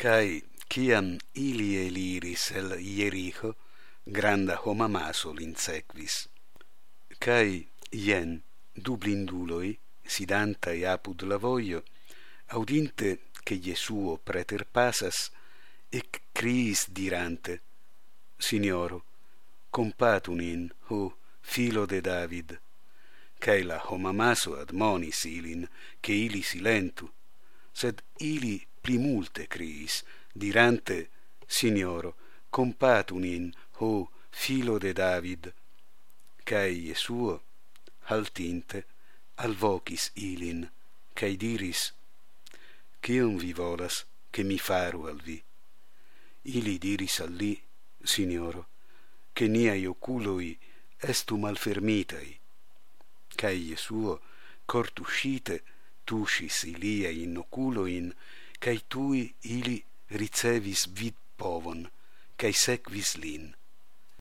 Cae ciam ili eliris el Iericho, granda homamaso linsequis. Cae ien du blinduloi, sidantai apud la voio, audinte che Iesuo preterpasas, ec criis dirante: Signoro, compatunin, o filo de David. Cae la homamaso admonis ilin, che ili silentu, sed ili pli multe criis, dirante: Signoro, compatunin, o filo de David. Cae Iesuo, haltinte, alvocis ilin, cae diris: Cium vi volas, che mi faru al vi? Ili diris al li: Signoro, che niai oculoi estu malfermitai. Cae Iesuo, cortuscite, tuscis iliai in oculoin, cae tui ili ricevis vid povon, cae sequis lin.